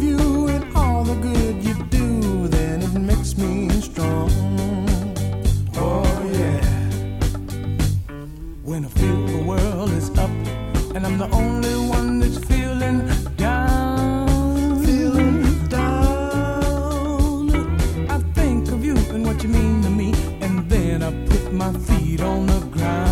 of you and all the good you do, then it makes me strong. Oh yeah. When I feel the world is up and I'm the only one that's feeling down, I think of you and what you mean to me, and then I put my feet on the ground.